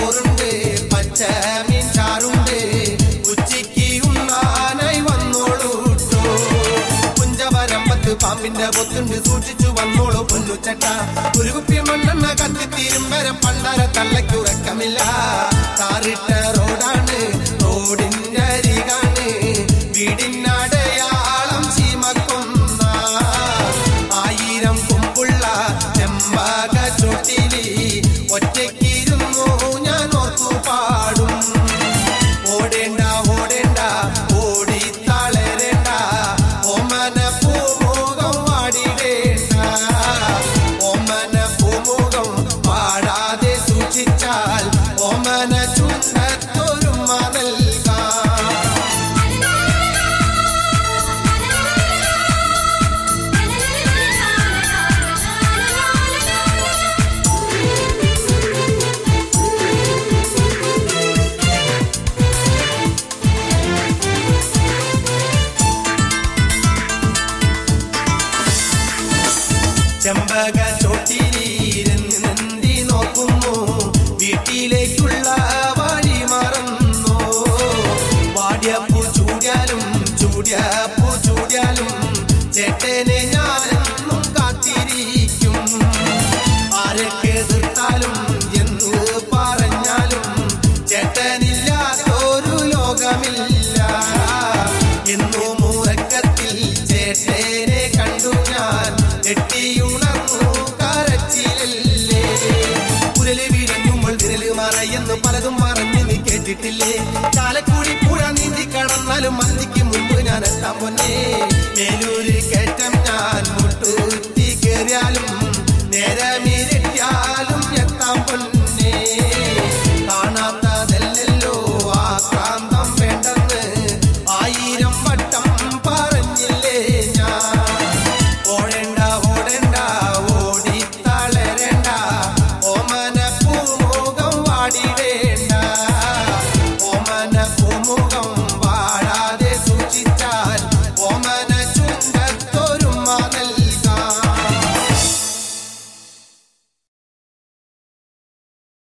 ചോറുണ്ട് പച്ചമീൻ ചാറുണ്ട് ഉച്ചയ്ക്ക് ഉണ്ണാനായി വന്നോളൂട്ടോ കുഞ്ചവരമ്പത്ത് പാമ്പിന്റെ പൊത്തുണ്ട് സൂക്ഷിച്ചു വന്നോളൂ പൊന്നുച്ചട്ട ഒരു കുപ്പി മണ്ണെണ്ണ കത്തിത്തീരും വരെ പണ്ടര തള്ളയ്ക്കുറക്കമില്ല താറിട്ട റോഡാണ് റോഡിന്റെ അരികാണ് വീടിനടയാളം ചീമക്കൊന്ന 1000 കൊമ്പുള്ള ചെമ്പക ചൊട്ടിലി ഒറ്റയ്ക്കിരുന്നു ഞാൻ ഓർത്തു പാടും ഓടേണ്ട ഓടേണ്ട ഓടി തളരേണ്ട ഓമന പൂമുഖം വാടിടേണ്ട ഓമന പൂമുഖം പാടാതെ സൂക്ഷിച്ചാൽ ഓമന ചുണ്ടത്തൊരുമ നൽകാം ചെമ്പക ചോട്ടിലിരുന്നി നോക്കുന്നു വീട്ടിലേക്കുള്ള വഴി മറന്നു വാടിയപ്പൂ ചൂടിയാലും ചൂടിയപ്പൂ ചൂടിയാലും ചേട്ടനെ ഞാനെന്നും കാത്തിരിക്കും ആരൊക്കെ എതിർത്താലും എന്ന് പറഞ്ഞാലും ചേട്ടനില്ലാത്തൊരു ലോകമില്ല എന്നു മൂറക്കത്തിൽ ചേട്ടനെ കണ്ടു ഞാൻ എട്ടിയുണർന്നു കരച്ചിലല്ലേ കുരല് വീഴങ്ങുമ്പോൾ വിരല് മറയെന്ന് പലതും മറഞ്ഞ് നീ കേട്ടിട്ടില്ലേ ചാലക്കുടി പുഴ നീന്തി കടന്നാലും മന്തിക്ക് മുമ്പ് ഞാൻ എത്താൻ പൊന്നേ മേലൂര് കയറ്റം ഞാൻ മുട്ടുത്തി കയറിയാലും നേരമിരട്ടിയാ